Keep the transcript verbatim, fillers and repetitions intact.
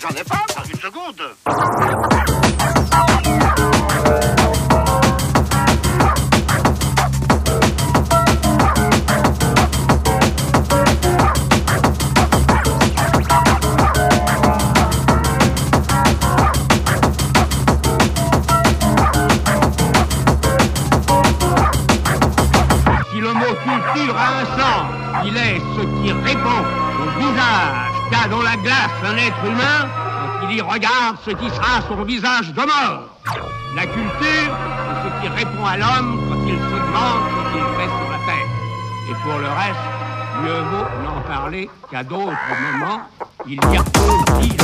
J'en ai pas, pas une seconde. Si le mot culture a un sens, il est ce qui répond au visage qu'a dans la glace un être humain quand il y regarde ce qui sera son visage de mort. La culture, c'est ce qui répond à l'homme quand il se demande ce qu'il fait sur la terre. Et pour le reste, mieux vaut n'en parler qu'à d'autres moments. Il y a aussi